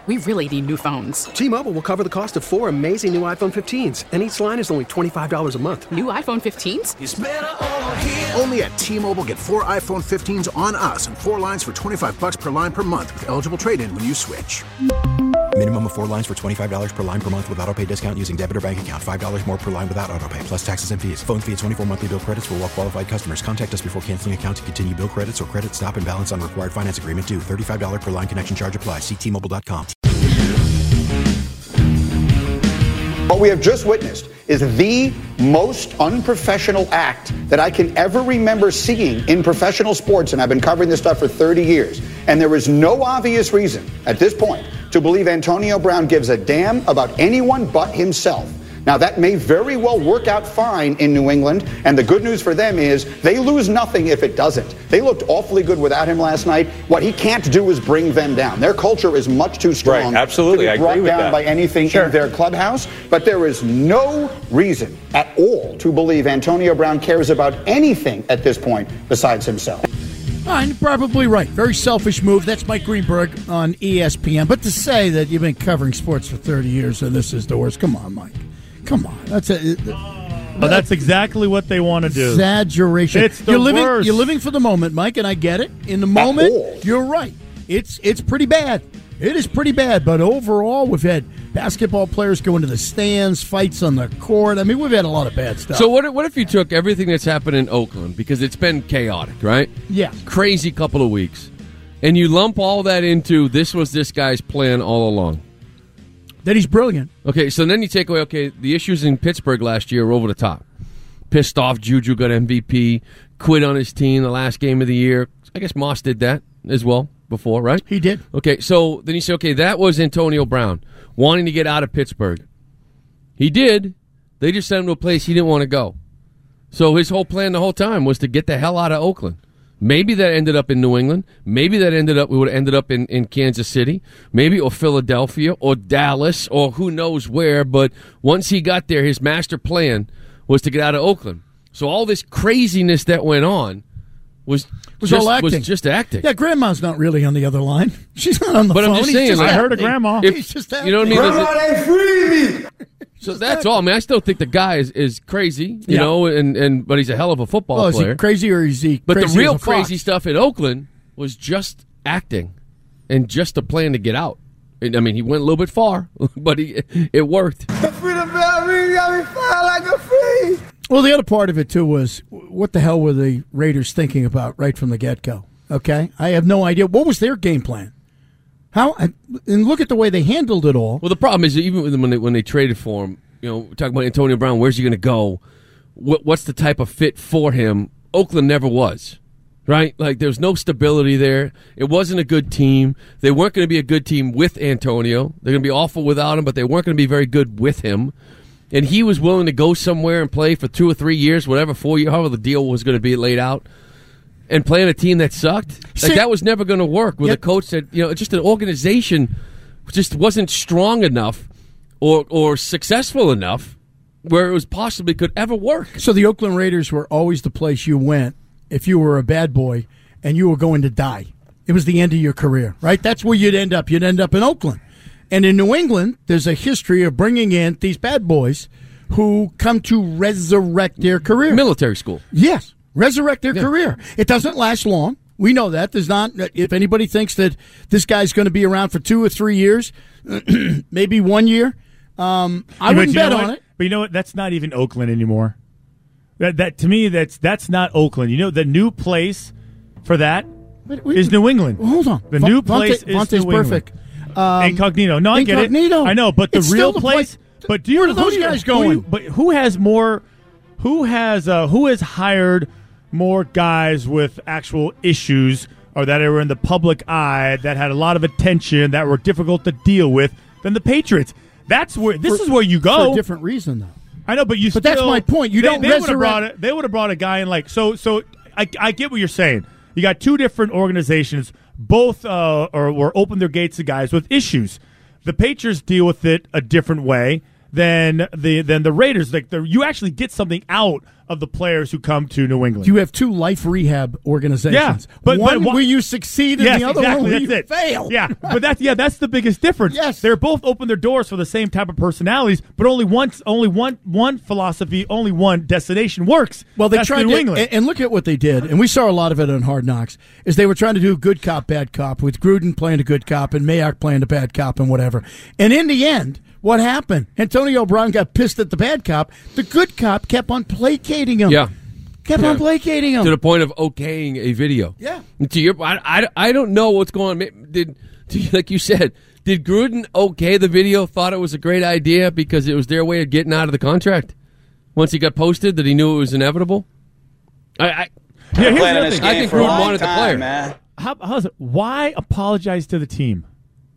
We really need new phones. T-Mobile will cover the cost of 4 amazing new iPhone 15s, and each line is only $25 a month. New iPhone 15s? It's better over here. Only at T-Mobile, get 4 iPhone 15s on us and 4 lines for $25 per line per month with eligible trade-in when you switch. Minimum of 4 lines for $25 per line per month with autopay discount using debit or bank account. $5 more per line without autopay, plus taxes and fees. Phone fee at 24 monthly bill credits for well-qualified customers. Contact us before canceling account to continue bill credits or credit stop and balance on required finance agreement due. $35 per line connection charge applies. See T-Mobile.com. What we have just witnessed is the most unprofessional act that I can ever remember seeing in professional sports, and I've been covering this stuff for 30 years. And there is no obvious reason at this point to believe Antonio Brown gives a damn about anyone but himself. Now, that may very well work out fine in New England, and the good news for them is they lose nothing if it doesn't. They looked awfully good without him last night. What he can't do is bring them down. Their culture is much too strong to be brought down by anything in their clubhouse, but there is no reason at all to believe Antonio Brown cares about anything at this point besides himself. You're probably right. Very selfish move. That's Mike Greenberg on ESPN. But to say that you've been covering sports for 30 years and this is the worst, come on, Mike. Come on, that's exactly what they want to do. Exaggeration. It's the worst. You're living for the moment, Mike, and I get it. In the moment, you're right. It's pretty bad. It is pretty bad. But overall, we've had basketball players go into the stands, fights on the court. I mean, we've had a lot of bad stuff. So what if you took everything that's happened in Oakland, because it's been chaotic, right? Yeah. Crazy couple of weeks, and you lump all that into this was this guy's plan all along? That he's brilliant. Okay, so then you take away, the issues in Pittsburgh last year were over the top. Pissed off, Juju got MVP, quit on his team the last game of the year. I guess Moss did that as well before, right? He did. Okay, so then you say, that was Antonio Brown wanting to get out of Pittsburgh. He did. They just sent him to a place he didn't want to go. So his whole plan the whole time was to get the hell out of Oakland. Maybe that ended up in New England. Maybe that we would have ended up in Kansas City. Maybe or Philadelphia or Dallas or who knows where. But once he got there, his master plan was to get out of Oakland. So all this craziness that went on was just acting. Yeah, Grandma's not really on the other line. She's not on the phone. But I'm just saying, I heard of Grandma. He's just you know what I mean? Grandma, they free me. So that's all. I mean, I still think the guy is crazy, you know, but he's a hell of a football player. Is he crazy or is he But crazy the real as a fox? crazy stuff in Oakland was just acting and just a plan to get out. I mean, he went a little bit far, but it worked. The freedom bell ring got me flying like a free. Well, the other part of it, too, was what the hell were the Raiders thinking about right from the get-go? Okay? I have no idea. What was their game plan? How? And look at the way they handled it all. Well, the problem is even when they traded for him, talking about Antonio Brown, where's he going to go? What's the type of fit for him? Oakland never was, right? Like, there's no stability there. It wasn't a good team. They weren't going to be a good team with Antonio. They're going to be awful without him, but they weren't going to be very good with him. And he was willing to go somewhere and play for 2 or 3 years, whatever, 4 years, however the deal was going to be laid out, and play on a team that sucked. That was never going to work with a coach that, just an organization just wasn't strong enough or successful enough where it was possibly could ever work. So the Oakland Raiders were always the place you went if you were a bad boy and you were going to die. It was the end of your career, right? That's where you'd end up. You'd end up in Oakland. And in New England, there's a history of bringing in these bad boys who come to resurrect their career. Military school. Yes, resurrect their career. It doesn't last long. We know that. There's not. If anybody thinks that this guy's going to be around for 2 or 3 years, maybe 1 year, I wouldn't bet on it. But you know what? That's not even Oakland anymore. That to me, that's not Oakland. The new place for that is New England. Well, hold on. The new place is Vontae's New England. Perfect. Incognito. No, I get it. I know, but the real place. But do you? Where are those guys going? But who has more? Who has hired more guys with actual issues or that were in the public eye that had a lot of attention that were difficult to deal with than the Patriots? That's where this is where you go for a different reason, though. I know, but But that's my point. You don't resurrect. They would have brought a guy in like so. I get what you're saying. You got two different organizations, both were open their gates to guys with issues. The Patriots deal with it a different way. than the Raiders. Like you actually get something out of the players who come to New England. You have two life rehab organizations. Yeah, but one where you succeed and the other one where you fail. Yeah, but that's the biggest difference. Yes, they're both open their doors for the same type of personalities, but only one philosophy, only one destination works. Well, they that's tried New to, England. and look at what they did, and we saw a lot of it on Hard Knocks. Is they were trying to do good cop, bad cop, with Gruden playing a good cop and Mayock playing a bad cop and whatever. And in the end, what happened? Antonio Brown got pissed at the bad cop. The good cop kept on placating him. Yeah. Kept on placating him. To the point of okaying a video. Yeah. To your, I don't know what's going on. Like you said, did Gruden okay the video, thought it was a great idea because it was their way of getting out of the contract? Once he got posted that he knew it was inevitable? Here's the other thing. I think Gruden wanted the player. Man. How's it? Why apologize to the team?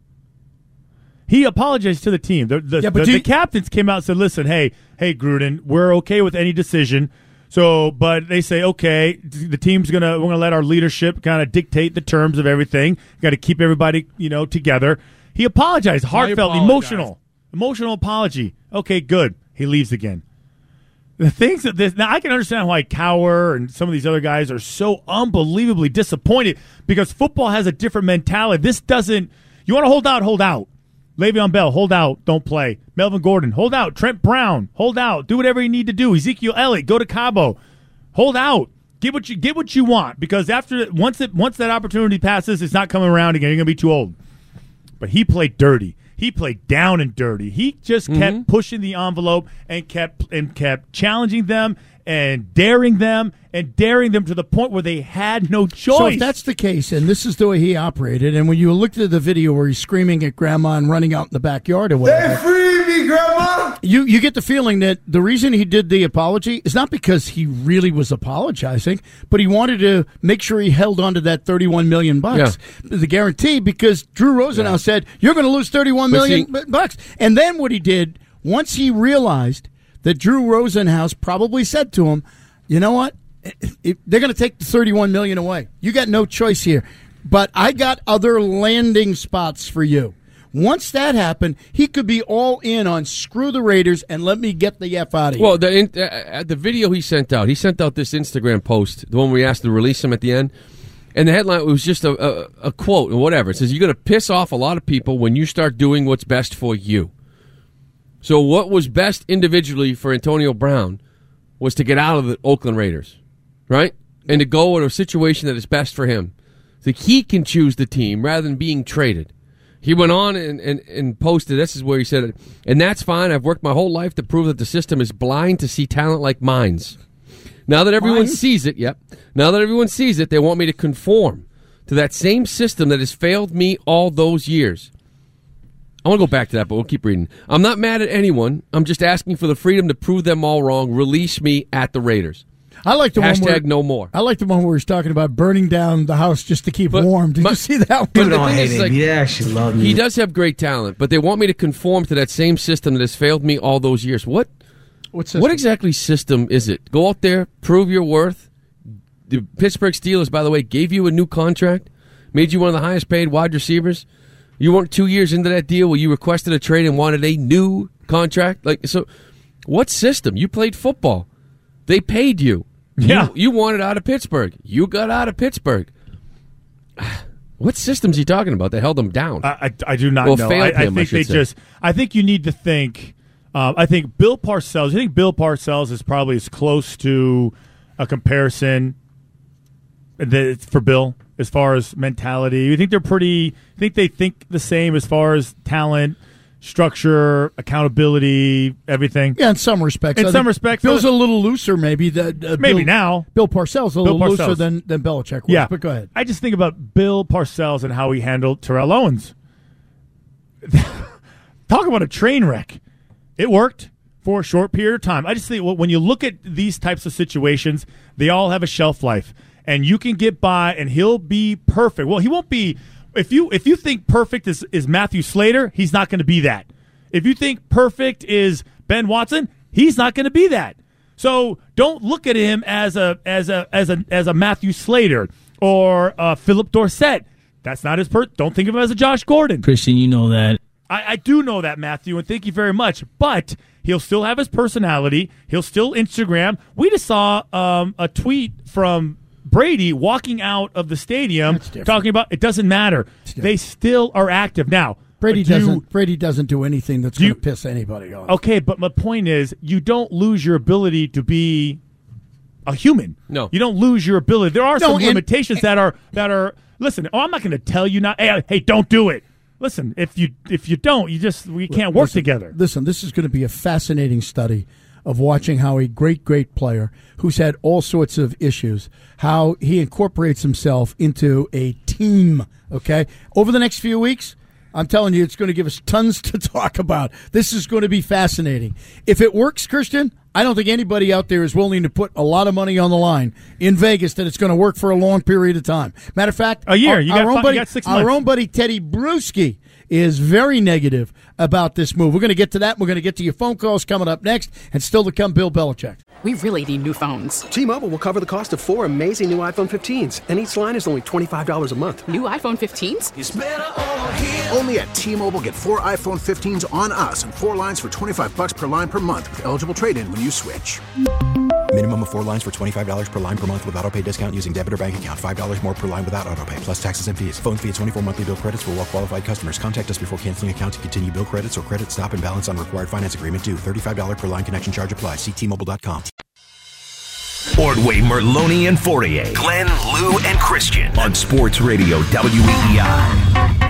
He apologized to the team. The captains came out and said, listen, hey, Gruden, we're okay with any decision. So, but they say, okay, the team's we're gonna let our leadership kind of dictate the terms of everything. Got to keep everybody, together. He apologized, heartfelt, emotional apology. Okay, good. He leaves again. The things that now I can understand why Cowher and some of these other guys are so unbelievably disappointed because football has a different mentality. This doesn't. You want to hold out, hold out. Le'Veon Bell, hold out, don't play. Melvin Gordon, hold out. Trent Brown, hold out. Do whatever you need to do. Ezekiel Elliott, go to Cabo. Hold out. Get what you want because once that opportunity passes, it's not coming around again. You're going to be too old. But he played dirty. He played down and dirty. He just kept pushing the envelope and kept challenging them and daring them to the point where they had no choice. So if that's the case, and this is the way he operated, and when you looked at the video where he's screaming at Grandma and running out in the backyard or whatever, they free me, Grandma! You get the feeling that the reason he did the apology is not because he really was apologizing, but he wanted to make sure he held on to that $31 million, the guarantee, because Drew Rosenhaus said, you're going to lose $31 million. And then what he did, once he realized that Drew Rosenhaus probably said to him, you know what? They're going to take the $31 million away. You got no choice here. But I got other landing spots for you. Once that happened, he could be all in on screw the Raiders and let me get the F out of here. Well, the video he sent out this Instagram post, the one where we asked to release him at the end, and the headline was just a quote or whatever. It says, you're going to piss off a lot of people when you start doing what's best for you. So what was best individually for Antonio Brown was to get out of the Oakland Raiders, right? And to go in a situation that is best for him. So he can choose the team rather than being traded. He went on and posted, this is where he said it, and that's fine. I've worked my whole life to prove that the system is blind to see talent like mine's. Now that everyone sees it, they want me to conform to that same system that has failed me all those years. I want to go back to that, but we'll keep reading. I'm not mad at anyone. I'm just asking for the freedom to prove them all wrong. Release me at the Raiders. I like the Hashtag one where, no more. I like the one where he's talking about burning down the house just to keep warm. Did you see that one? Yeah, she loved me. He does have great talent, but they want me to conform to that same system that has failed me all those years. What exactly system is it? Go out there, prove your worth. The Pittsburgh Steelers, by the way, gave you a new contract, made you one of the highest paid wide receivers. You weren't 2 years into that deal where you requested a trade and wanted a new contract. So what system? You played football. They paid you. Yeah. You wanted out of Pittsburgh. You got out of Pittsburgh. What system's he talking about that held him down? I do not know. I think you need to think. I think Bill Parcells is probably as close to a comparison for Bill as far as mentality. You think they think the same as far as talent, structure, accountability, everything. Yeah, in some respects. Bill's a little looser, maybe. Now. Bill Parcells a little looser than Belichick was. Yeah, but go ahead. I just think about Bill Parcells and how he handled Terrell Owens. Talk about a train wreck. It worked for a short period of time. I just think when you look at these types of situations, they all have a shelf life. And you can get by, and he'll be perfect. Well, he won't be. If you think perfect is Matthew Slater, he's not going to be that. If you think perfect is Ben Watson, he's not going to be that. So don't look at him as a Matthew Slater or Philip Dorsett. That's not his Don't think of him as a Josh Gordon. Christian, you know that. I do know that, Matthew, and thank you very much. But he'll still have his personality. He'll still Instagram. We just saw a tweet from Brady walking out of the stadium talking about it doesn't matter. They still are active. Now, Brady doesn't do anything that's going to piss anybody off. Okay, but my point is you don't lose your ability to be a human. No. You don't lose your ability. There are some limitations that are listen, I'm not going to tell you not hey, don't do it. Listen, if you don't, we can't work together. Listen, this is going to be a fascinating study of watching how a great player who's had all sorts of issues, how he incorporates himself into a team, okay? Over the next few weeks, I'm telling you, it's going to give us tons to talk about. This is going to be fascinating. If it works, Christian, I don't think anybody out there is willing to put a lot of money on the line in Vegas that it's going to work for a long period of time. Matter of fact, a year. You got 6 months. Our own buddy Teddy Bruschi is very negative about this move. We're going to get to that. We're going to get to your phone calls coming up next, and still to come, Bill Belichick. We really need new phones. T-Mobile will cover the cost of 4 amazing new iPhone 15s, and each line is only $25 a month. New iPhone 15s? It's better over here. Only at T-Mobile, get 4 iPhone 15s on us and 4 lines for $25 per line per month with eligible trade-in when you switch. Minimum of 4 lines for $25 per line per month with autopay discount using debit or bank account. $5 more per line without autopay, plus taxes and fees. Phone fee at 24 monthly bill credits for well-qualified customers. Contact us before canceling account to continue bill credits or credit stop and balance on required finance agreement due. $35 per line connection charge applies. See T-Mobile.com. Ordway, Merloni, and Fourier. Glenn, Lou, and Christian on Sports Radio WEEI.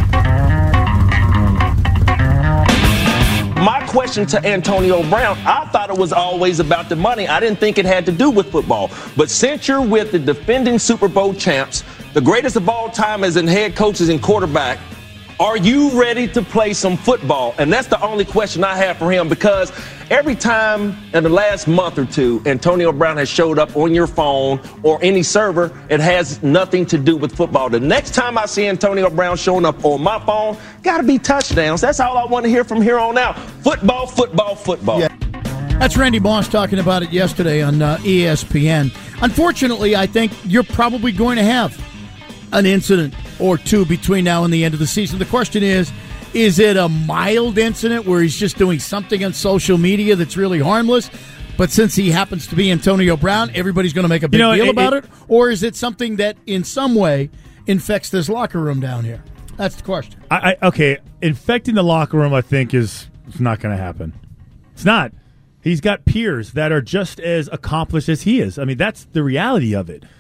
My question to Antonio Brown, I thought it was always about the money. I didn't think it had to do with football. But since you're with the defending Super Bowl champs, the greatest of all time as in head coaches and quarterback, are you ready to play some football? And that's the only question I have for him, because every time in the last month or two Antonio Brown has showed up on your phone or any server, it has nothing to do with football. The next time I see Antonio Brown showing up on my phone, got to be touchdowns. That's all I want to hear from here on out. Football, football, football. Yeah. That's Randy Moss talking about it yesterday on ESPN. Unfortunately, I think you're probably going to have an incident or two between now and the end of the season. The question is it a mild incident where he's just doing something on social media that's really harmless, but since he happens to be Antonio Brown, everybody's going to make a big deal about it? Or is it something that in some way infects this locker room down here? That's the question. Okay, infecting the locker room, I think, is not going to happen. It's not. He's got peers that are just as accomplished as he is. I mean, that's the reality of it.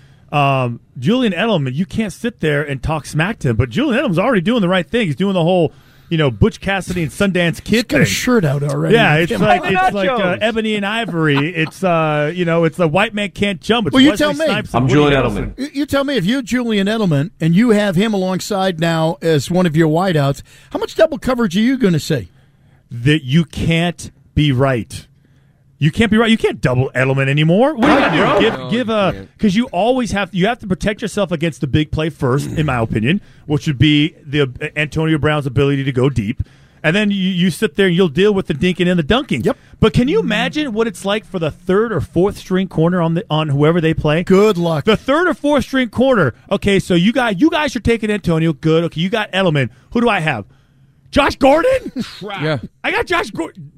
Julian Edelman, you can't sit there and talk smack to him, but Julian Edelman's already doing the right thing. He's doing the whole, Butch Cassidy and Sundance Kid thing. He's got a shirt out already. Yeah, it's like Ebony and Ivory. It's it's the white man can't jump. It's you tell me. I'm Julian Edelman. You tell me, if you're Julian Edelman and you have him alongside now as one of your wideouts, how much double coverage are you going to see? That you can't be right. You can't be right. You can't double Edelman anymore. What are you going to do? Because you always have to protect yourself against the big play first, in my opinion, which would be the Antonio Brown's ability to go deep. And then you sit there and you'll deal with the dinking and the dunking. Yep. But can you imagine what it's like for the third or fourth string corner on whoever they play? Good luck. The third or fourth string corner. Okay, so you guys are taking Antonio. Good. Okay, you got Edelman. Who do I have? Josh Gordon? Yeah. I got Josh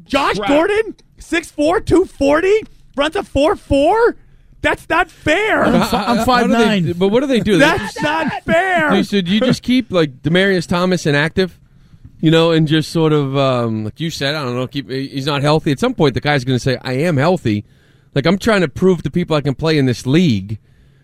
Gordon, 6'4", 240, runs a 4.4? That's not fair. I'm 5'9". But what do they do? That's not fair. So do you just keep, Demaryius Thomas inactive? And just sort of, like you said, I don't know, he's not healthy. At some point, the guy's going to say, I am healthy. I'm trying to prove to people I can play in this league.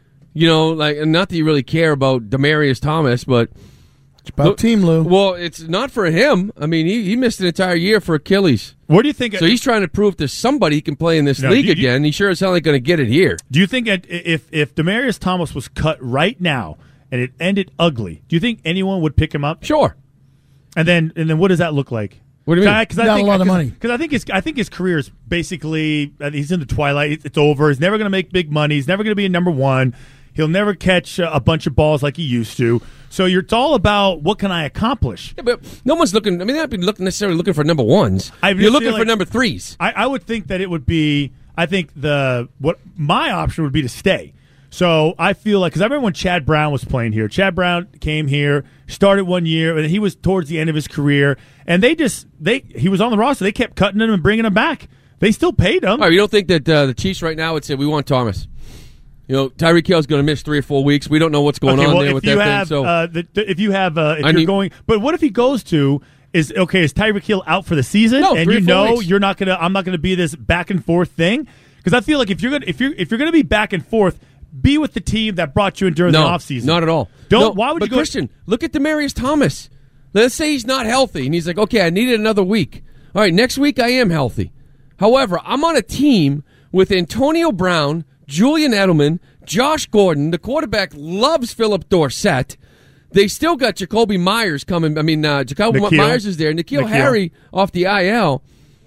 And not that you really care about Demaryius Thomas, but... About Team Lou. Well, it's not for him. I mean, he missed an entire year for Achilles. What do you think? So he's trying to prove to somebody he can play in this league again. He sure as hell ain't going to get it here. Do you think if Demaryius Thomas was cut right now and it ended ugly, do you think anyone would pick him up? Sure. And then what does that look like? What do you mean? Not a lot of money. Because I think his career is basically he's in the twilight. It's over. He's never going to make big money. He's never going to be a number one. He'll never catch a bunch of balls like he used to. So it's all about what can I accomplish. Yeah, but no one's looking. I mean, they're not necessarily looking for number ones. You're looking for number threes. I would think that it would be. I think what my option would be to stay. So I feel like, because I remember when Chad Brown was playing here. Chad Brown came here, started 1 year, and he was towards the end of his career. And he was on the roster. They kept cutting him and bringing him back. They still paid him. All right, you don't think that the Chiefs right now would say, we want Thomas? Tyreek Hill's going to miss 3 or 4 weeks. We don't know what's going on there with that thing. So but what if he goes to is Tyreek Hill out for the season? No, and 3 or 4 weeks. I'm not gonna be this back and forth thing, because I feel like if you're gonna be back and forth, be with the team that brought you in during the offseason. Not at all. Why would you go? Christian, look at Demaryius Thomas. Let's say he's not healthy, and he's like, okay, I needed another week. All right, next week I am healthy. However, I'm on a team with Antonio Brown, Julian Edelman, Josh Gordon. The quarterback loves Philip Dorsett. They still got Jacoby Myers coming. Jacoby Myers is there. N'Keal Harry off the IL.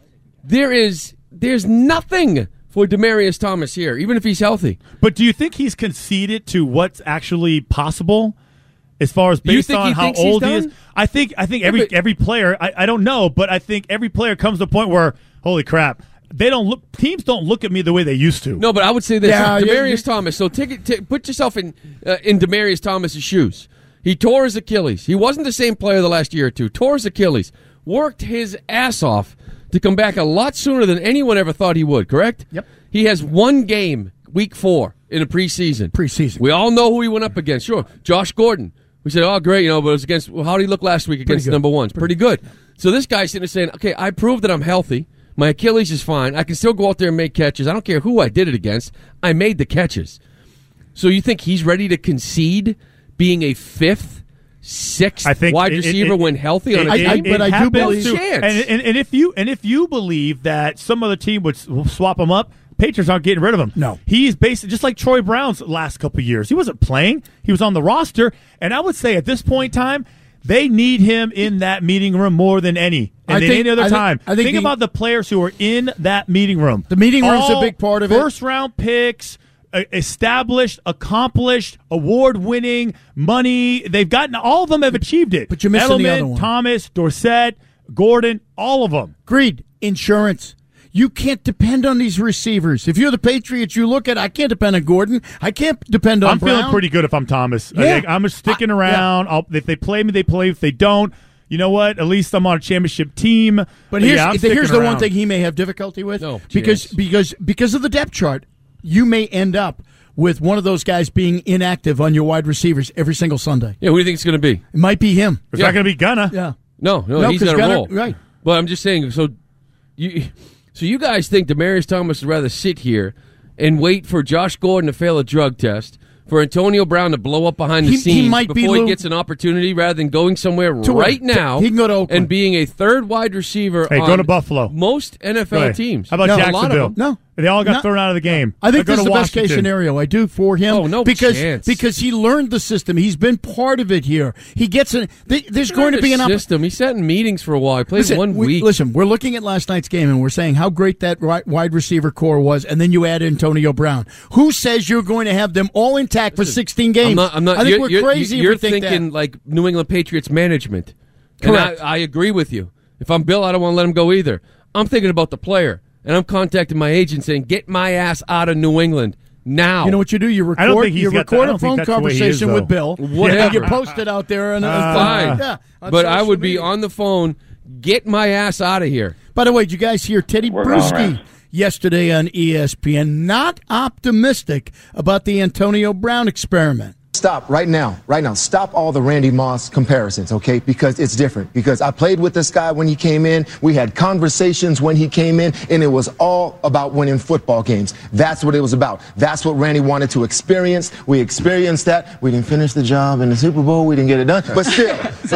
There's nothing for Demaryius Thomas here, even if he's healthy. But do you think he's conceded to what's actually possible, as far as based on how old he is? I think every player. I don't know, but I think every player comes to a point where, holy crap, teams don't look at me the way they used to. No, but I would say this: Demaryius Thomas. So put yourself in Demaryius Thomas's shoes. He tore his Achilles. He wasn't the same player the last year or two. Tore his Achilles. Worked his ass off to come back a lot sooner than anyone ever thought he would, correct? Yep. He has one game, week 4, in a preseason. We all know who he went up against. Sure, Josh Gordon. We said, oh, great, but it was against, how did he look last week against the number ones? Pretty good. So this guy's sitting there saying, okay, I proved that I'm healthy. My Achilles is fine. I can still go out there and make catches. I don't care who I did it against. I made the catches. So you think he's ready to concede being a 5th, 6th wide receiver when healthy on a team? But I do believe, and if you believe that some other team would swap him up, Patriots aren't getting rid of him. No, he's basically just like Troy Brown's last couple of years. He wasn't playing; he was on the roster. And I would say at this point in time, they need him in that meeting room more than any other time. Think about the players who are in that meeting room. The meeting room's a big part of it. First round picks. Established, accomplished, award-winning, money. They've gotten, all of them have achieved it. But you're missing the other one. Thomas, Dorsett, Gordon, all of them. Agreed. Insurance. You can't depend on these receivers. If you're the Patriots, you look at, I can't depend on Gordon. I can't depend on Brown. I'm feeling pretty good if I'm Thomas. Yeah. I'm sticking around. If they play me, they play. If they don't, you know what? At least I'm on a championship team. But here's the one thing he may have difficulty with. Because of the depth chart, you may end up with one of those guys being inactive on your wide receivers every single Sunday. Yeah, who do you think it's going to be? It might be him. It's not going to be Gunna. Yeah. No, he's going to roll. Right. But I'm just saying, so you guys think Demaryius Thomas would rather sit here and wait for Josh Gordon to fail a drug test, for Antonio Brown to blow up behind the scenes before he gets an opportunity, rather than going somewhere right now he can go to Oakland and being a 3rd wide receiver on go to Buffalo. Most NFL teams. How about Jacksonville? No. They all got thrown out of the game. I think this is the best case scenario. I do for him. Oh, no chance. Because he learned the system. He's been part of it here. He gets in. There's going to be an system. He sat in meetings for a while. He played 1 week. Listen, we're looking at last night's game and we're saying how great that wide receiver core was, and then you add Antonio Brown. Who says you're going to have them all intact for 16 games? I'm not. I think we're crazy. You're if we think thinking that. like New England Patriots management. Correct. And I agree with you. If I'm Bill, I don't want to let him go either. I'm thinking about the player. And I'm contacting my agent saying, get my ass out of New England now. You know what you do? You record a phone conversation with Bill. Whatever. You post it out there. Fine. Yeah, but I would be on the phone, get my ass out of here. By the way, did you guys hear Teddy Bruschi yesterday on ESPN? Not optimistic about the Antonio Brown experiment. Stop right now. Stop all the Randy Moss comparisons, okay? Because it's different. Because I played with this guy when he came in. We had conversations when he came in, and it was all about winning football games. That's what it was about. That's what Randy wanted to experience. We experienced that. We didn't finish the job in the Super Bowl. We didn't get it done. But still,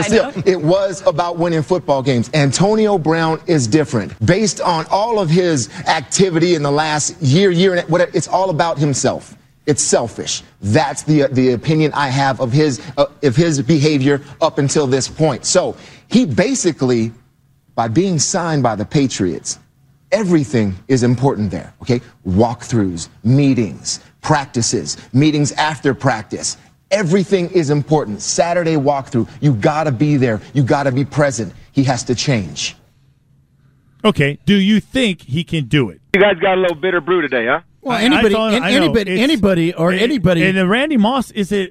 it was about winning football games. Antonio Brown is different. Based on all of his activity in the last year and whatever, it's all about himself. It's selfish. That's the opinion I have of his behavior up until this point. So he basically, by being signed by the Patriots, everything is important there, okay? Walkthroughs, meetings, practices, meetings after practice. Everything is important. Saturday walkthrough, you gotta be there. You gotta be present. He has to change. Okay, do you think he can do it? You guys got a little bitter brew today, huh? Well, anybody, or anybody. And then Randy Moss, is it?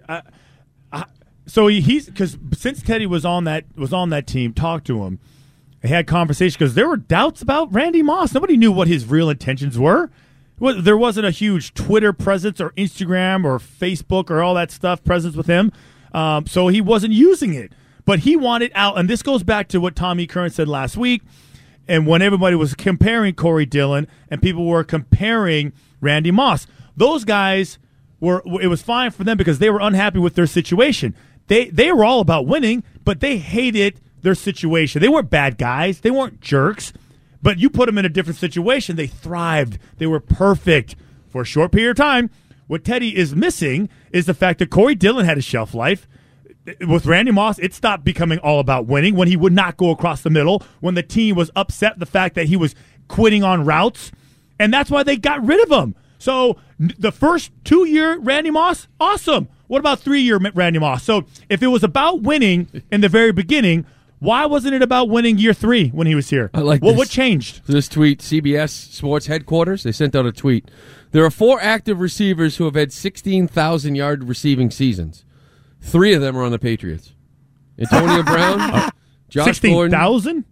So he's because since Teddy was on that team, talked to him, they had conversation because there were doubts about Randy Moss. Nobody knew what his real intentions were. There wasn't a huge Twitter presence or Instagram or Facebook or all that stuff presence with him, so he wasn't using it. But he wanted out, and this goes back to what Tommy Curran said last week. And when everybody was comparing Corey Dillon and people were comparing Randy Moss, those guys it was fine for them because they were unhappy with their situation. They were all about winning, but they hated their situation. They weren't bad guys. They weren't jerks. But you put them in a different situation, they thrived. They were perfect for a short period of time. What Teddy is missing is the fact that Corey Dillon had a shelf life. With Randy Moss, it stopped becoming all about winning when he would not go across the middle, when the team was upset the fact that he was quitting on routes. And that's why they got rid of him. So the first 2-year Randy Moss, awesome. What about 3-year Randy Moss? So if it was about winning in the very beginning, why wasn't it about winning year 3 when he was here? I like what changed? This tweet, CBS Sports headquarters, they sent out a tweet. There are 4 active receivers who have had 16,000-yard receiving seasons. 3 of them are on the Patriots. Antonio Brown, Josh Gordon. 16,000?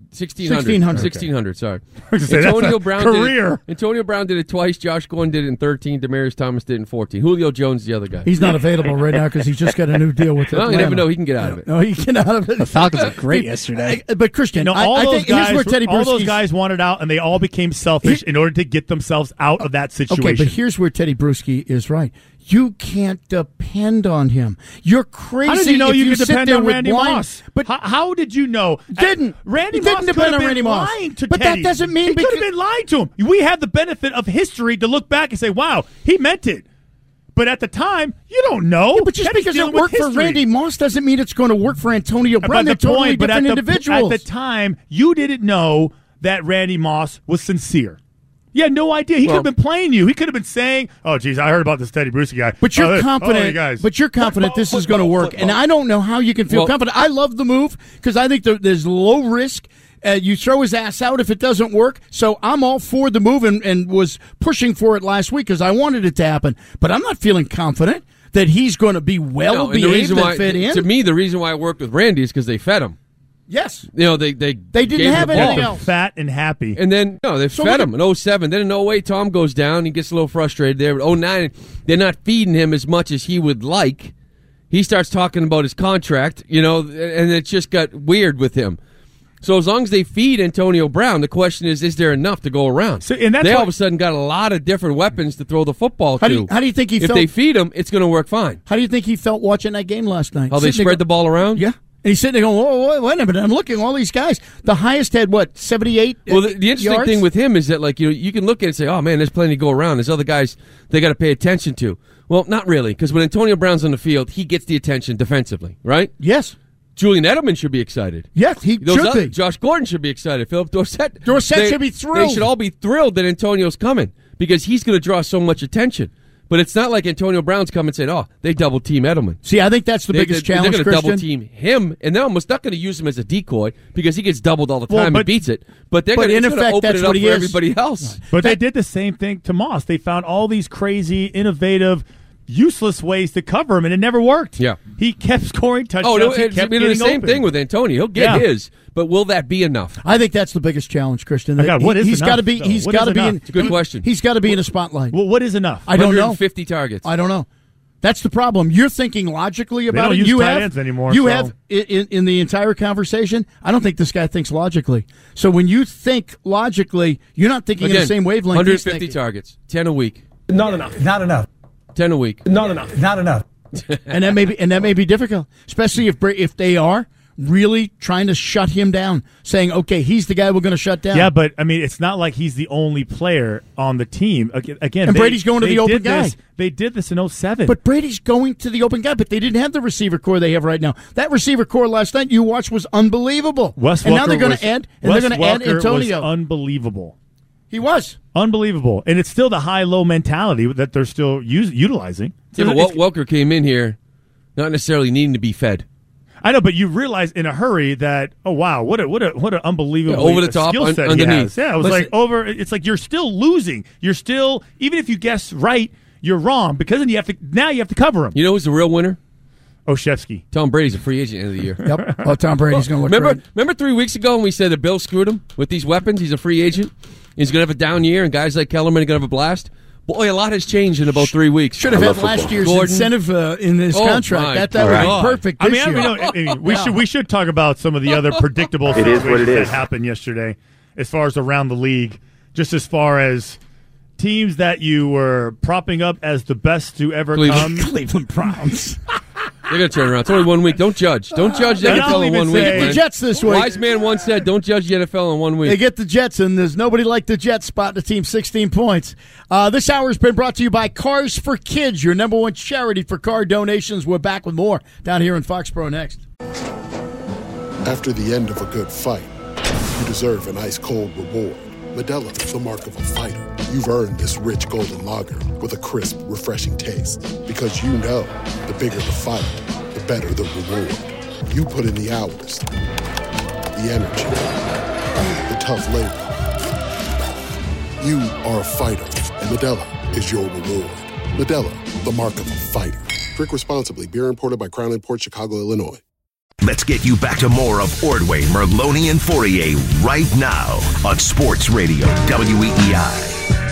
1,600, sorry. Antonio Brown career. Antonio Brown did it twice. Josh Gordon did it in 13. Demaryius Thomas did it in 14. Julio Jones, the other guy. He's not available right now because he's just got a new deal with Atlanta. Well, you never know. He can get out of it. No, he can get out of it. The Falcons are great yesterday. But Christian, all I those think guys, here's where Teddy all those Bruschi's- guys wanted out, and they all became selfish in order to get themselves out of that situation. Okay, but here's where Teddy Bruschi is right. You can't depend on him. You're crazy. How did you know if you could sit depend there on with Randy wine. Moss? But how did you know? Randy He Moss didn't depend on Randy Moss. lying to But Teddy. that doesn't mean he could have been lying to him. We have the benefit of history to look back and say, "Wow, he meant it." But at the time, you don't know. Yeah, but just Teddy's because dealing it with worked for history. Randy Moss doesn't mean it's going to work for Antonio Brown. They're totally different individuals. At the time, you didn't know that Randy Moss was sincere. You had no idea. He could have been playing you. He could have been saying, "Oh, geez, I heard about this Teddy Bruschi guy." But you're confident. you guys. But you're confident this is going to work, and I don't know how you can feel confident. I love the move because I think there's low risk. You throw his ass out if it doesn't work. So I'm all for the move and was pushing for it last week because I wanted it to happen. But I'm not feeling confident that he's going to be behaved and fit in. To me, the reason why I worked with Randy is because they fed him. Yes. You know, they didn't have anything else. Fat and happy. And then, they fed him in 2007. Then in 2008, Tom goes down. He gets a little frustrated there. 2009, they're not feeding him as much as he would like. He starts talking about his contract, and it just got weird with him. So as long as they feed Antonio Brown, the question is there enough to go around? So, and that's they all of a sudden got a lot of different weapons to throw the football to. How do you think he if felt? If they feed him, it's going to work fine. How do you think he felt watching that game last night? How they spread the ball around? Yeah. And he's sitting there going, whoa, wait a minute, I'm looking at all these guys. The highest had, 78 Well, the interesting yards? thing with him is that, you can look at it and say, oh, man, there's plenty to go around. There's other guys they got to pay attention to. Well, not really, because when Antonio Brown's on the field, he gets the attention defensively, right? Yes. Julian Edelman should be excited. Yes, he should be. Josh Gordon should be excited. Philip Dorsett. Should be thrilled. They should all be thrilled that Antonio's coming because he's going to draw so much attention. But it's not like Antonio Brown's coming and saying, oh, they double-team Edelman. See, I think that's the biggest challenge, They're going to Christian. double-team him, and they're almost not going to use him as a decoy because he gets doubled all the time and beats it. But they're going to open it up for everybody else. But they did the same thing to Moss. They found all these crazy, innovative, useless ways to cover him, and it never worked. Yeah. He kept scoring touchdowns. Oh, no, he kept the same thing with Antonio. He'll get his, but will that be enough? I think that's the biggest challenge, Christian. What is he's enough? got to be. He's got to be. It's a good question. He's got to be in a spotlight. Well, what is enough? I don't know. 150 targets. I don't know. That's the problem. You're thinking logically about they don't it. use tight ends anymore. You have in the entire conversation. I don't think this guy thinks logically. So when you think logically, you're not thinking in the same wavelength. 150 targets, 10 a week. Not enough. Not enough. 10 a week. Not enough. Not enough. and that may be difficult, especially if they are really trying to shut him down, saying, okay, he's the guy we're going to shut down. Yeah, but, I mean, it's not like he's the only player on the team. Again, and Brady's going to the open guy. They did this in 2007. But Brady's going to the open guy, but they didn't have the receiver core they have right now. That receiver core last night you watched was unbelievable. And now they're going to add Antonio. Was unbelievable. He was. Unbelievable. And it's still the high-low mentality that they're still utilizing. Yeah, but Welker came in here not necessarily needing to be fed. I know, but you realize in a hurry that what an unbelievable over the top skill set underneath. he has. Yeah, it was it's like you're still losing. You're still, even if you guess right, you're wrong because then you have to cover him. You know who's the real winner? Oshevsky. Tom Brady's a free agent at the end of the year. Yep. Oh, Tom Brady's going to look great. Remember 3 weeks ago when we said that Bill screwed him with these weapons? He's a free agent. He's going to have a down year, and guys like Kellerman are going to have a blast. Boy, a lot has changed in about 3 weeks. Should have had last year's incentive in his contract. That would be perfect this year. We should talk about some of the other predictable situations that happened yesterday as far as around the league, just as far as teams that you were propping up as the best to ever come. Cleveland Browns. They're going to turn around. It's only 1 week. Don't judge. Don't judge the NFL in 1 week. They get the Jets this week. Wise man once said, don't judge the NFL in 1 week. They get the Jets, and there's nobody like the Jets spotting the team 16 points. This hour has been brought to you by Cars for Kids, your number one charity for car donations. We're back with more down here in Foxborough next. After the end of a good fight, you deserve an ice-cold reward. Modelo, the mark of a fighter. You've earned this rich golden lager with a crisp, refreshing taste. Because you know, the bigger the fight, the better the reward. You put in the hours, the energy, the tough labor. You are a fighter, and Modelo is your reward. Modelo, the mark of a fighter. Drink responsibly. Beer imported by Crown Imports, Chicago, Illinois. Let's get you back to more of Ordway, Merloni, and Fourier right now on Sports Radio WEEI.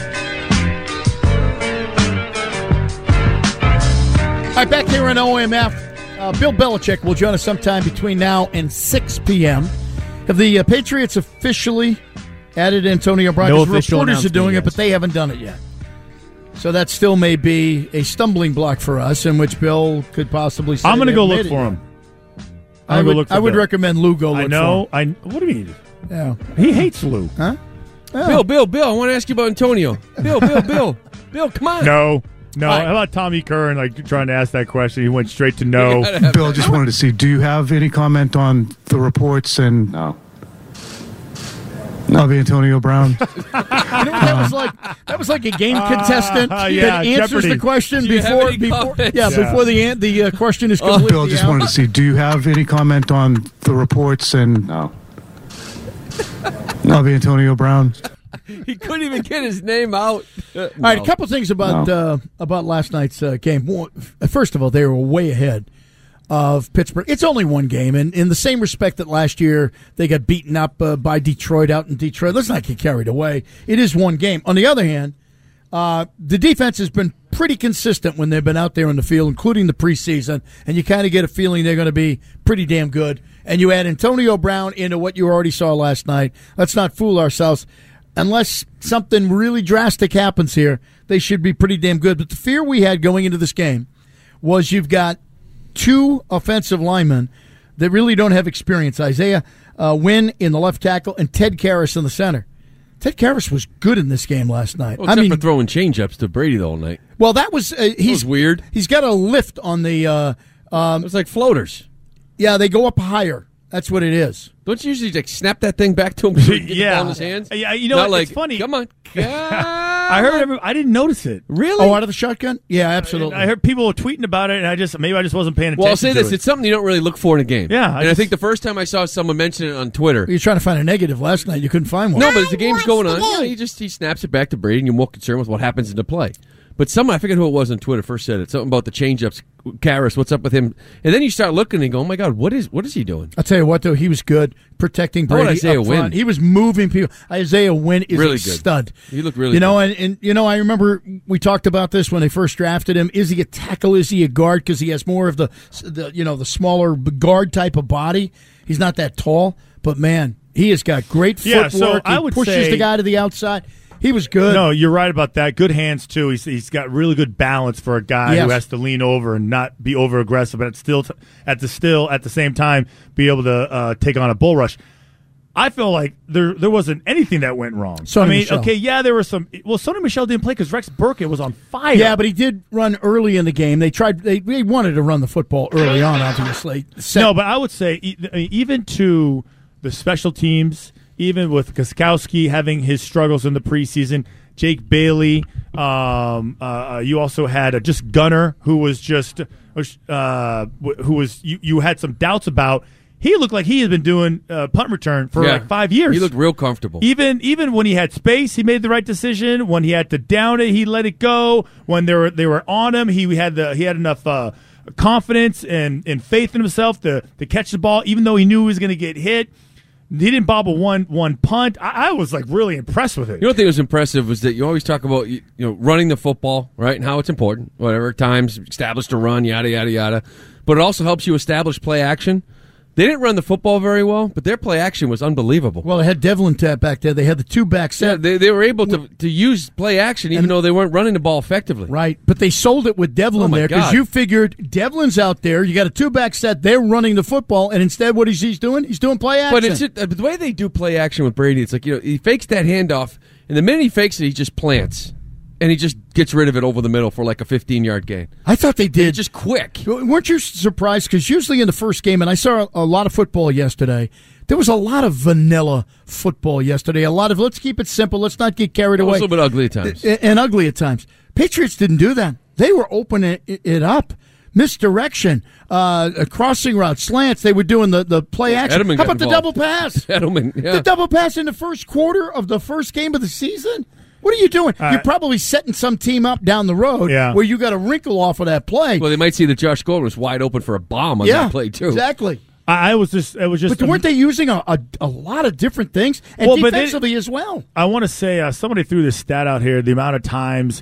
All right, back here on OMF, Bill Belichick will join us sometime between now and 6 p.m. Have the Patriots officially added Antonio Brown? No Because official reporters are doing announcement it, but they haven't done it yet. So that still may be a stumbling block for us, in which Bill could possibly say I'm going to they go haven't look made it for yet. him. I would recommend Lou go look I know. for him. What do you mean? Yeah. He hates Lou. Huh? Bill, I want to ask you about Antonio. Bill, come on. No. How about Tommy Curran trying to ask that question? He went straight to no. Bill, just wanted to see, do you have any comment on the reports and of Antonio Brown? You know what that was like? That was like a game contestant that answers Jeopardy. the question Do you have any before comments? the question is completely Bill, just wanted to see, do you have any comment on the reports and of Antonio Brown? He couldn't even get his name out. All right, a couple things about last night's game. First of all, they were way ahead of Pittsburgh. It's only one game, and in the same respect that last year they got beaten up by Detroit out in Detroit. Let's not get carried away. It is one game. On the other hand, the defense has been pretty consistent when they've been out there in the field, including the preseason, and you kind of get a feeling they're going to be pretty damn good. And you add Antonio Brown into what you already saw last night. Let's not fool ourselves. Unless something really drastic happens here, they should be pretty damn good. But the fear we had going into this game was you've got two offensive linemen that really don't have experience. Isaiah Wynn in the left tackle and Ted Karras in the center. Ted Karras was good in this game last night. Well, except for throwing change-ups to Brady the whole night. Well, that was weird. He's got a lift on the. It was like floaters. Yeah, they go up higher. That's what it is. Don't you usually snap that thing back to him before you get the ball in his hands? Yeah, you know what? It's funny. Come on. I heard I didn't notice it. Really? Oh, out of the shotgun? Yeah, absolutely. I heard people tweeting about it, and maybe I just wasn't paying attention. Well, I'll say this: to it. it's something you don't really look for in a game. Yeah, I think the first time I saw someone mention it on Twitter, you're trying to find a negative last night. You couldn't find one. No, but as the game's going on, he snaps it back to Brady, and you're more concerned with what happens in the play. But I forget who it was on Twitter first said it. Something about the change-ups. Karras, what's up with him? And then you start looking and you go, oh, my God, what is he doing? I'll tell you what, though, he was good protecting Brady Isaiah up front. Wynn? He was moving people. Isaiah Wynn is really a good. stud. He looked really good. And I remember we talked about this when they first drafted him. Is he a tackle? Is he a guard? Because he has more of the smaller guard type of body. He's not that tall, but, man, he has got great footwork. So I would pushes the guy to the outside. He was good. No, you're right about that. Good hands, too. He's got really good balance for a guy who has to lean over and not be over-aggressive, but at the same time be able to take on a bull rush. I feel like there wasn't anything that went wrong. Michel. There was some. Well, Sony Michel didn't play because Rex Burkhead was on fire. Yeah, but he did run early in the game. They tried. They wanted to run the football early on, obviously. No, but I would say even to the special teams. Even with Gostkowski having his struggles in the preseason, Jake Bailey, you also had just Gunner, who was just who was you had some doubts about. He looked like he had been doing punt return for like 5 years. He looked real comfortable. Even when he had space, he made the right decision. When he had to down it, he let it go. When they were on him, he had enough confidence and faith in himself to catch the ball, even though he knew he was going to get hit. He didn't bobble one punt. I was like really impressed with it. You know what I think was impressive was that you always talk about running the football, right, and how it's important. Whatever times established a run, yada yada yada, but it also helps you establish play action. They didn't run the football very well, but their play action was unbelievable. Well, they had Devlin tap back there. They had the two back set. Yeah, they were able to use play action even though they weren't running the ball effectively. Right, but they sold it with Devlin there because you figured Devlin's out there. You got a two back set. They're running the football, and instead, what he's doing? He's doing play action. But the way they do play action with Brady, it's like he fakes that handoff, and the minute he fakes it, he just plants. And he just gets rid of it over the middle for like a 15-yard gain. I thought they did. Just quick. Weren't you surprised? Because usually in the first game, and I saw a lot of football yesterday, there was a lot of vanilla football yesterday. A lot of, let's keep it simple. Let's not get carried away. A little bit ugly at times. And ugly at times. Patriots didn't do that. They were opening it up. Misdirection, crossing routes, slants. They were doing the play action. Edelman How about the double pass? Edelman, yeah. The double pass in the first quarter of the first game of the season? What are you doing? You're probably setting some team up down the road where you got a wrinkle off of that play. Well, they might see that Josh Gordon was wide open for a bomb on that play, too. Exactly. It was just. But weren't they using a lot of different things and defensively as well? I want to say somebody threw this stat out here. The amount of times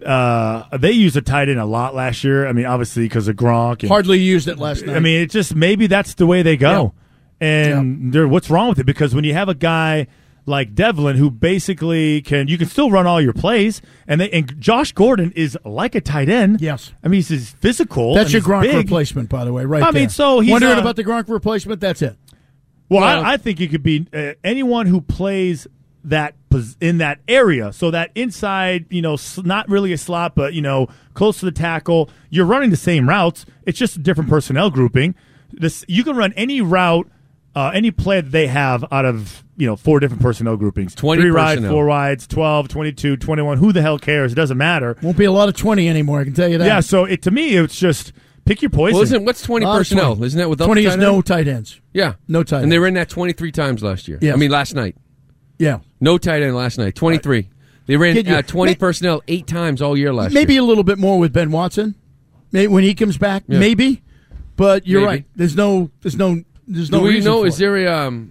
they used a tight end a lot last year. I mean, obviously because of Gronk. Hardly used it last night. I mean, it just maybe that's the way they go. Yeah. And what's wrong with it? Because when you have a guy like Devlin, who basically you can still run all your plays, and Josh Gordon is like a tight end. Yes, I mean he's physical. That's your Gronk big. Replacement, by the way, right? I mean, so he's wondering about the Gronk replacement. That's it. Well, I think it could be anyone who plays that in that area. So that inside, not really a slot, but close to the tackle. You're running the same routes. It's just a different personnel grouping. You can run any route. Any play that they have out of 4 different personnel groupings. 20 3 personnel. rides, 4 rides, 12, 22, 21. Who the hell cares? It doesn't matter. Won't be a lot of 20 anymore, I can tell you that. Yeah, so to me, it's just pick your poison. Well, what's 20 personnel? 20. Isn't that without 20 the is tight no end? tight ends. Yeah. No tight ends. And they were in that 23 times last year. Yes. I mean, last night. Yeah. No tight end last night. 23. Right. They ran 20 personnel 8 times all year last year. Maybe a little bit more with Ben Watson. Maybe when he comes back, maybe. But you're right. There's no reason for is there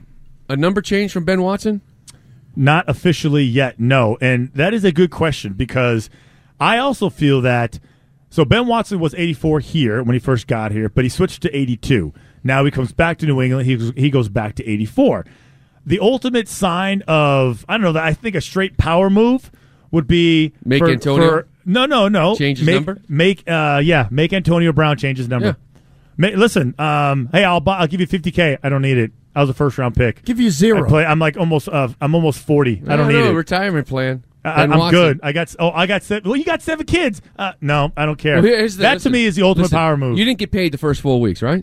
a number change from Ben Watson? Not officially yet, no. And that is a good question because I also feel that so Ben Watson was 84 here when he first got here, but he switched to 82. Now he comes back to New England, he goes back to 84. The ultimate sign of, I don't know, I think a straight power move would be make Antonio No. Change his number? Make Antonio Brown change his number. Yeah. Listen, hey, I'll give you $50K. I don't need it. I was a first-round pick. Give you 0. I'm almost 40. I don't need it. Retirement plan. I'm good. I got 7. Well, you got 7 kids. No, I don't care. Well, that to me is the ultimate power move. You didn't get paid the first 4 weeks, right?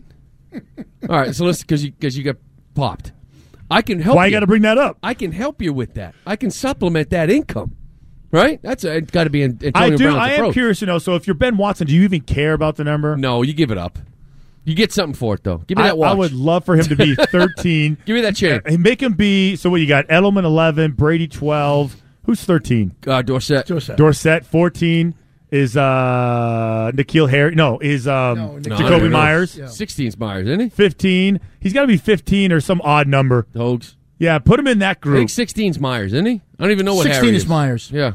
All right, so listen, because you got popped. I can help. Why you got to bring that up? I can help you with that. I can supplement that income. Right? That's got to be Antonio Brown's approach. I am curious to know. So if you're Ben Watson, do you even care about the number? No, you give it up. You get something for it, though. Give me that watch. I would love for him to be 13. Give me that chain. Make him be. So what you got? Edelman 11, Brady 12. Who's 13? Dorsett. Dorsett 14 is N'Keal Harry. No, is Jacoby Myers. 16's Myers, isn't he? 15. He's got to be 15 or some odd number. Hogs. Yeah, put him in that group. I think 16's Myers, isn't he? I don't even know what 16 Harry is Myers. Yeah.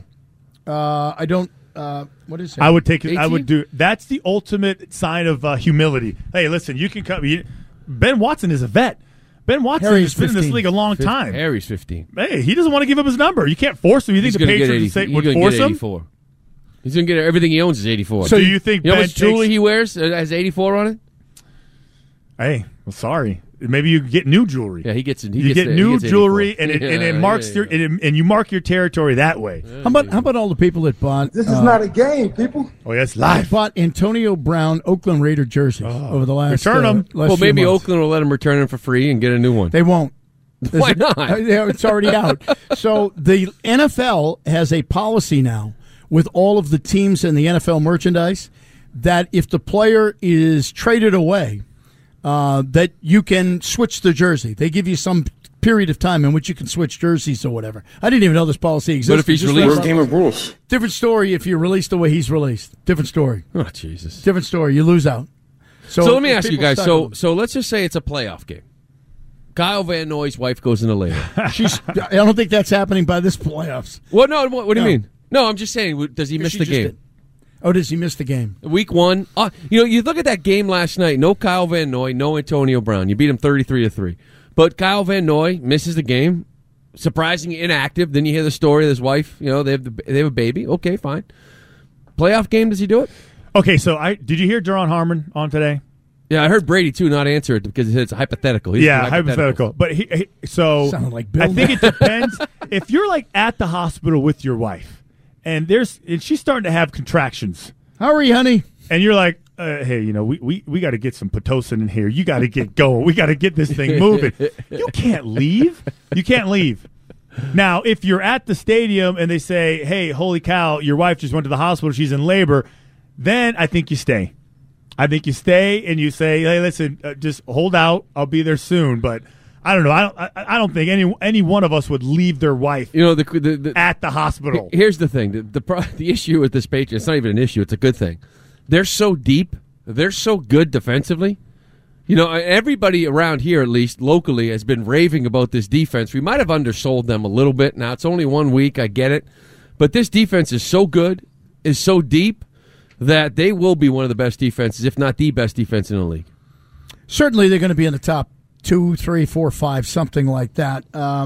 I don't. What is it? I would take it. 18? I would do. That's the ultimate sign of humility. Hey, listen, you can come. Ben Watson is a vet. Ben Watson has been in this league a long time. Harry's 15. Hey, he doesn't want to give up his number. You can't force him. You think the Patriots would force him? 84. He's going to get everything he owns is 84. So do you think Ben Ben much jewelry he wears has 84 on it? Hey, well, sorry. Maybe you get new jewelry. Yeah, he gets new jewelry, and it marks and you mark your territory that way. How about all the people that bought? This is not a game, people. Oh, yes, live. Bought Antonio Brown Oakland Raider jerseys over the last. Return them. Last maybe few months. Oakland will let him return them for free and get a new one. They won't. Why not? It's already out. So the NFL has a policy now with all of the teams in the NFL merchandise that if the player is traded away, that you can switch the jersey. They give you some period of time in which you can switch jerseys or whatever. I didn't even know this policy existed. But if he's released, game of rules. Different story if you're released the way he's released. Different story. Oh, Jesus. Different story. You lose out. So let me ask you guys. So let's just say it's a playoff game. Kyle Van Noy's wife goes into labor. I don't think that's happening by this playoffs. Well, no. What do you mean? No, I'm just saying. Does he miss the game? Oh, does he miss the game? Week 1. You look at that game last night. No Kyle Van Noy, no Antonio Brown. You beat him 33-3. But Kyle Van Noy misses the game. Surprisingly inactive. Then you hear the story of his wife. They have a baby. Okay, fine. Playoff game, does he do it? Okay, so did you hear Duron Harmon on today? Yeah, I heard Brady, too, not answer it because it's hypothetical. Hypothetical. But sounded like Bill. I think it depends. If you're like at the hospital with your wife and she's starting to have contractions. How are you, honey? And you're like, hey, we got to get some Pitocin in here. You got to get going. We got to get this thing moving. You can't leave. You can't leave. Now, if you're at the stadium and they say, hey, holy cow, your wife just went to the hospital, she's in labor, then I think you stay. I think you stay and you say, hey, listen, just hold out. I'll be there soon. But I don't know. I don't think any one of us would leave their wife at the hospital. Here's the thing. The issue with this Patriots, it's not even an issue. It's a good thing. They're so deep. They're so good defensively. Everybody around here, at least locally, has been raving about this defense. We might have undersold them a little bit. Now, it's only 1 week. I get it. But this defense is so good, is so deep, that they will be one of the best defenses, if not the best defense in the league. Certainly they're going to be in the top 2, 3, 4, 5, something like that.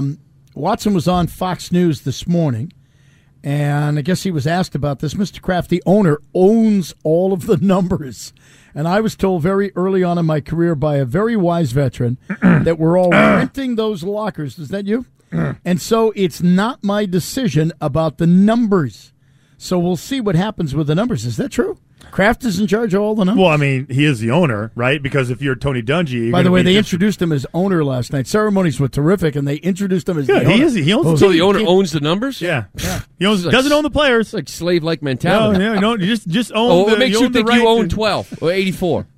Watson was on Fox News this morning, and I guess he was asked about this. Mr. Kraft, the owner, owns all of the numbers. And I was told very early on in my career by a very wise veteran that we're all renting those lockers. Is that you? And so it's not my decision about the numbers. So we'll see what happens with the numbers. Is that true? Kraft is in charge of all the numbers? Well, I mean, he is the owner, right? Because if you're Tony Dungy... By the way, they introduced him as owner last night. Ceremonies were terrific, and they introduced him as the owner. He owns so the owner owns the numbers? Yeah. He doesn't own the players. It's like slave-like mentality. No, you just own what makes you think you own 12 or 84?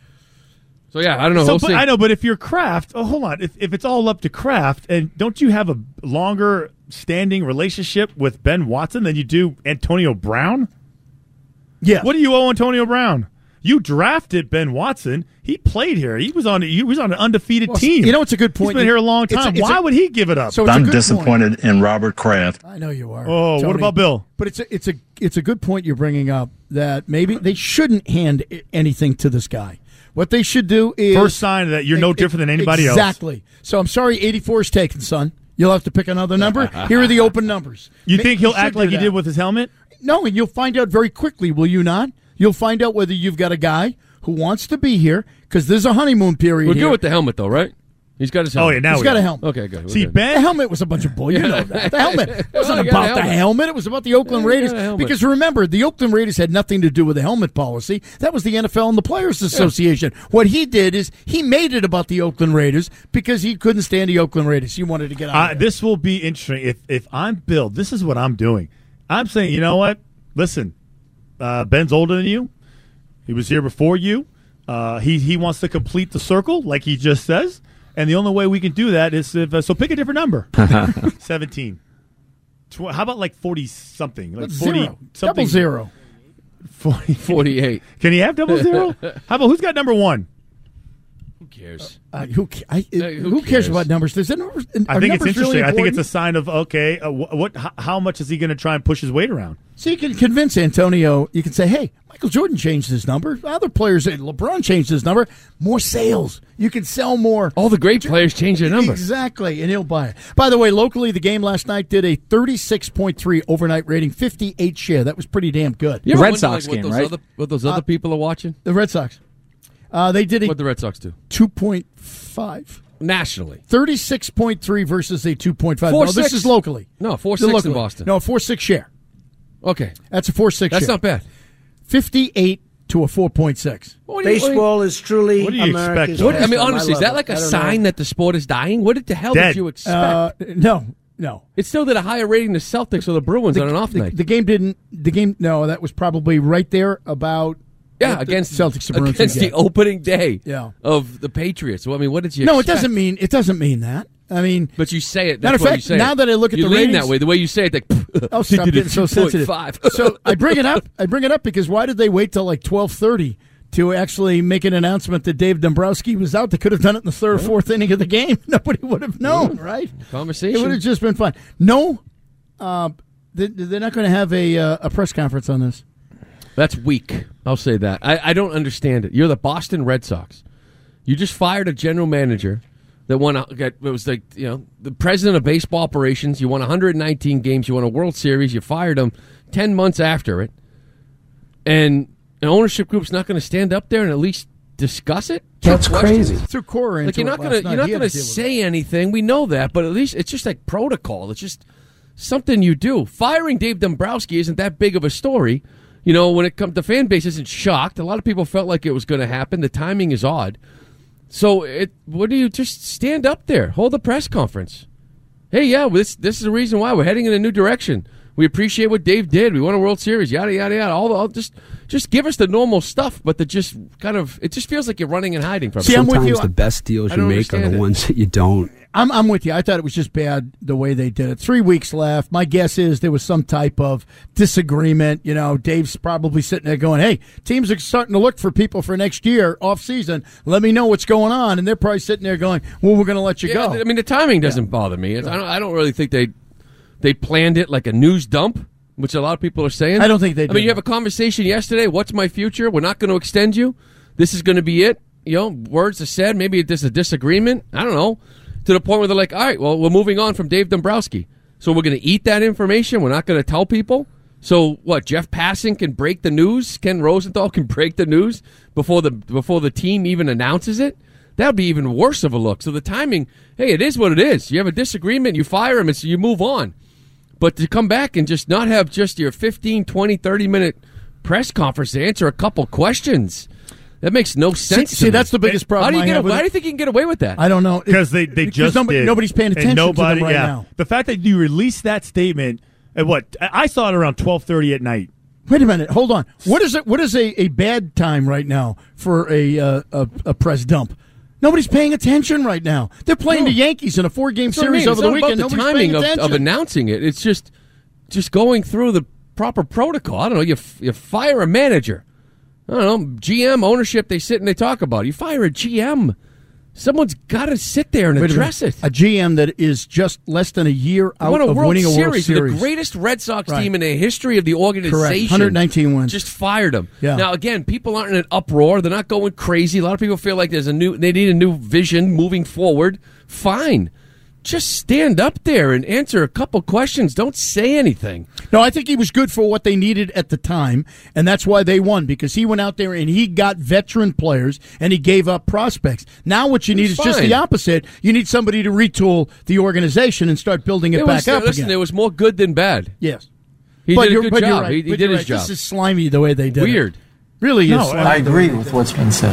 So, yeah, I don't know. I know, but if you're Kraft... Oh, hold on. If it's all up to Kraft, and don't you have a longer standing relationship with Ben Watson than you do Antonio Brown? Yeah. What do you owe Antonio Brown? You drafted Ben Watson. He played here. He was on an undefeated team. You know, it's a good point. He's been here a long time. Why would he give it up? So I'm disappointed in Robert Kraft. I know you are. Oh, Tony. What about Bill? But it's a good point you're bringing up that maybe they shouldn't hand anything to this guy. What they should do is first sign that you're no different than anybody else. Exactly. So I'm sorry, 84 is taken, son. You'll have to pick another number. Here are the open numbers. You think he'll act like he did with his helmet? No, and you'll find out very quickly, will you not? You'll find out whether you've got a guy who wants to be here because there's a honeymoon period. We're good with the helmet, though, right? He's got his helmet. Oh, yeah, now he's got a helmet. Okay, good. See, Ben, the helmet was a bunch of bull. You know that. The helmet wasn't about the helmet. It was about the Oakland Raiders. Because remember, the Oakland Raiders had nothing to do with the helmet policy. That was the NFL and the Players Association. Yeah. What he did is he made it about the Oakland Raiders because he couldn't stand the Oakland Raiders. He wanted to get out of there. This will be interesting. If I'm Bill, this is what I'm doing. I'm saying, you know what? Listen, Ben's older than you. He was here before you. He wants to complete the circle, like he just says. And the only way we can do that is so pick a different number. 17. How about like 40-something? Like 40 something. 00. 48. Can he have 00? How about who's got number 1? Who cares? Who cares about numbers? There's numbers. I think it's interesting. Really I think it's a sign of how much is he going to try and push his weight around? So you can convince Antonio. You can say, "Hey, Michael Jordan changed his number. Other players, LeBron changed his number. More sales. You can sell more. All the great players change their number exactly, and he'll buy it." By the way, locally, the game last night did a 36.3 overnight rating, 58 share. That was pretty damn good. The Red Sox game, right? What those other people are watching? The Red Sox. They did what the Red Sox do? 2.5 nationally. 36.3 versus a 2.5. No, this is locally. No, 4.6 in Boston. No, 4.6 share. Okay, that's a 4.6 share. That's not bad. 58 to a 4.6. Baseball is truly America's. I mean, honestly, is that like a sign that the sport is dying? What the hell did you expect? No. It still did a higher rating than the Celtics or the Bruins on an off night. The game didn't. No, that was probably right there about Yeah, against Celtics against the opening day Yeah. of the Patriots. Well, I mean, what did you No, expect? it doesn't mean that. I mean, But you say it. Matter That's of why fact, you say now it. that I look at you the lean ratings, that way. The way you say it, like, oh, stop getting so sensitive. 2.5. So I bring it up. I bring it up because why did they wait till like 12:30 to actually make an announcement that Dave Dombrowski was out? They could have done it in the third or fourth inning of the game. Nobody would have known, right? Conversation. It would have just been fine. No, they're not going to have a press conference on this. That's weak. I'll say that. I don't understand it. You're the Boston Red Sox. You just fired a general manager that it was like, the president of baseball operations. You won 119 games. You won a World Series. You fired him 10 months after it. And an ownership group's not going to stand up there and at least discuss it? That's crazy. Through Cora, like you're not going to say anything. We know that, but at least it's just like protocol. It's just something you do. Firing Dave Dombrowski isn't that big of a story. When it comes, the fan base isn't shocked. A lot of people felt like it was going to happen. The timing is odd. So what do you just stand up there, hold a press conference? Hey, yeah, this is the reason why we're heading in a new direction. We appreciate what Dave did. We won a World Series. Yada yada yada. Just give us the normal stuff, but it just feels like you're running and hiding from. See, I'm with you. Sometimes the best deals you make are the ones that you don't. I'm with you. I thought it was just bad the way they did it. 3 weeks left. My guess is there was some type of disagreement. Dave's probably sitting there going, hey, teams are starting to look for people for next year, off season. Let me know what's going on. And they're probably sitting there going, well, we're going to let you go. I mean, the timing doesn't bother me. I don't really think they planned it like a news dump, which a lot of people are saying. I don't think they did. I mean, you have a conversation yesterday. What's my future? We're not going to extend you. This is going to be it. Words are said. Maybe there's a disagreement. I don't know. To the point where they're like, all right, well, we're moving on from Dave Dombrowski. So we're going to eat that information. We're not going to tell people. So what, Jeff Passan can break the news? Ken Rosenthal can break the news before the team even announces it? That would be even worse of a look. So the timing, hey, it is what it is. You have a disagreement, you fire him, and so you move on. But to come back and just not have just your 15, 20, 30-minute press conference to answer a couple questions, that makes no sense. See, that's the biggest problem. Why do you think you can get away with that? I don't know. Because they just did. Nobody's paying attention to them right now. The fact that you released that statement at I saw it around 12:30 at night. Wait a minute. Hold on. What is a bad time right now for a press dump? Nobody's paying attention right now. They're playing the Yankees in a 4-game series over the weekend. It's not Nobody's about the timing of announcing it. It's just going through the proper protocol. I don't know. You fire a manager. I don't know. GM ownership. They sit and they talk about it. You fire a GM. Someone's got to sit there and address it. A GM that is just less than a year out of winning a World Series. The greatest Red Sox team in the history of the organization. Correct. 119 wins. Just fired him. Yeah. Now, again, people aren't in an uproar. They're not going crazy. A lot of people feel like they need a new vision moving forward. Fine. Just stand up there and answer a couple questions. Don't say anything. No, I think he was good for what they needed at the time, and that's why they won, because he went out there and he got veteran players and he gave up prospects. Now what you need is just the opposite. You need somebody to retool the organization and start building it back up again. There was more good than bad. Yes. He did a good job. Right. He did his job. This is slimy the way they did it. Weird. Really is. No, I agree with what's been said.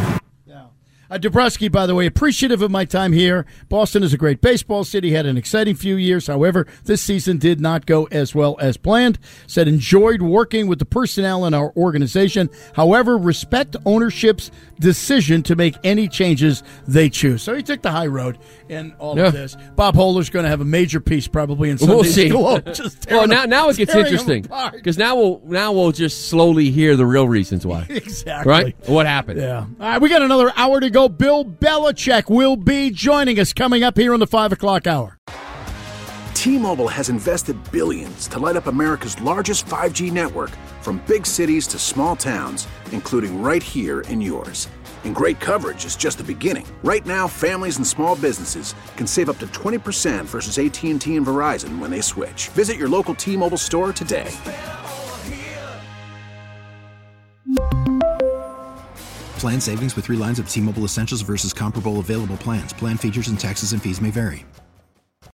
Dombrowski, by the way, appreciative of my time here. Boston is a great baseball city, had an exciting few years. However, this season did not go as well as planned. Said enjoyed working with the personnel in our organization. However, respect ownership's decision to make any changes they choose. So he took the high road in all of this. Bob Hohler's going to have a major piece probably in Sunday's Duo. Well, now it gets interesting because now we'll just slowly hear the real reasons why. Exactly. Right? What happened? Yeah. All right, we got another hour to go. Bill Belichick will be joining us coming up here on the 5 o'clock hour. T-Mobile has invested billions to light up America's largest 5G network, from big cities to small towns, including right here in yours. And great coverage is just the beginning. Right now, families and small businesses can save up to 20% versus AT&T and Verizon when they switch. Visit your local T-Mobile store today. Plan savings with 3 lines of T-Mobile Essentials versus comparable available plans. Plan features and taxes and fees may vary.